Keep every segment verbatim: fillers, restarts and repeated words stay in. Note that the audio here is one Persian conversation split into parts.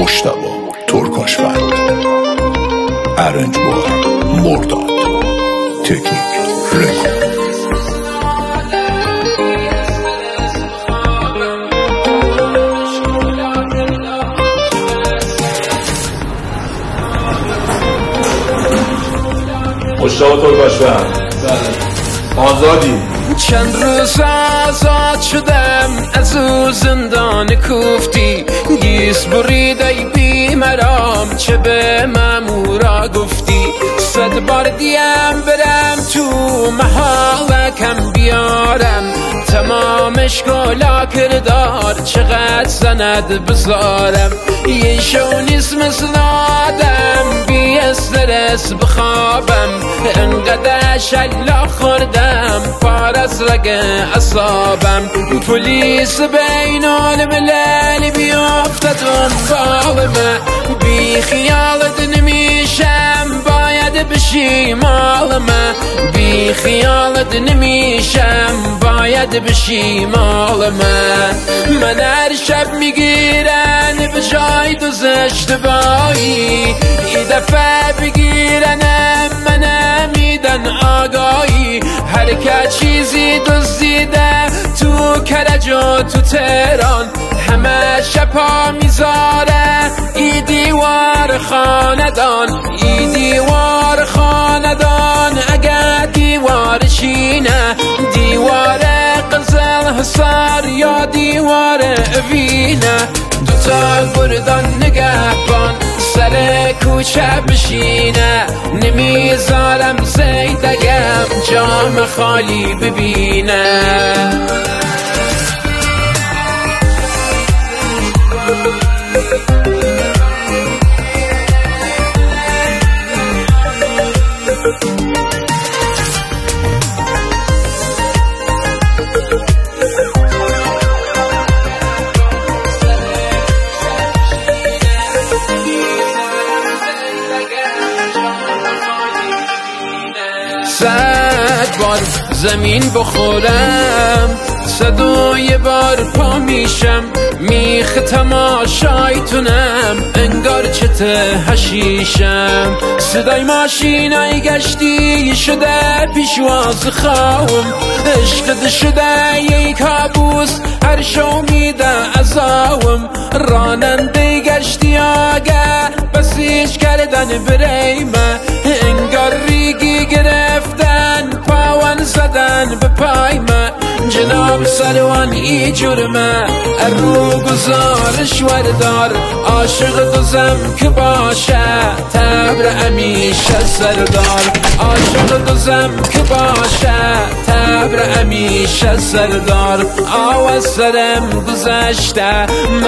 مجتبی ترکاشفند، ارنجبار مرداد، تکنیک رکورد. مجتبی ترکاشفند، آزادی. چند روز آزاد شدم از او زندان کوفتی، گیس بریده بی مرام چه به مامورا گفتی. صد بار دیم برم تو محالکم بیارم، تمامش گلا کردار چقدر زند بزارم. یه شو نیست مثل آدم بی استرس بخوابم، انقدر شلا خوردم پار از رگ اصابم. پلیس بین الملل بیافته دنبال من، بی خیالت نمیشم باید بشی مال من. بی خیالت نمیشم باید بشی مال من. من هر شب میگیرن به جای دوز اشتباهی، ای دفعه بگیرنم منم میدن آگاهی. هر که چیزی دزدیده تو کرج و تو تهران، همه شپا میذاره ای دیوار خاندان. ای دیوار خاندان اگر دیوار شینه، دیوار قزل حصار یا دیوار اوینه. دوتا گردان نگهبان سر کوچه بشینه، نمیذارم زیدگم جام خالی ببینه. صد بار زمین بخورم، صد و یه بار پا میشم، میخ تماشایتونم انگار چته حشیشم. صدای ماشینای گشتی شده پیشواز خواهم، عشقت شده یه کابوس هر شو میده ازاوم. راننده گشتی آگه بسیج کردن بریمه، انگار ریگی گرفتن پاون زدن به پای من. جناب سروان ای جرمه رو گزارش وردار، عاشق دوزم که باشه تبر امیشه سردار. عاشق دوزم که باشه تبر امیشه سردار. آواز سرم گذشته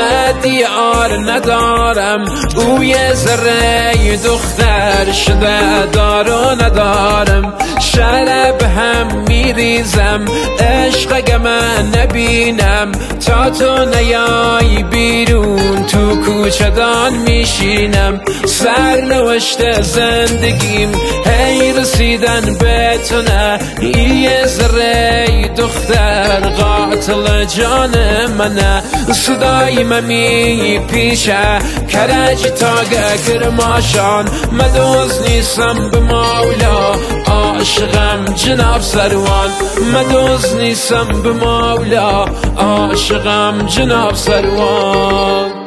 مدیار ندارم، او یه ذره دختر شده دار و ندارم. شرب هم میریزم عشق من نبینم، تا تو نیای بیرون تو کوچه دان میشینم. سرنوشت زندگیم هی رسیدن به تو نه، یه ذره دختر قاتل جان منه. صدای من میپیشه کرج تا کرماشان، مدوز نیستم به مولا عاشقم جناب سروان. مدوز نیستم به مولا عاشقم جناب سروان.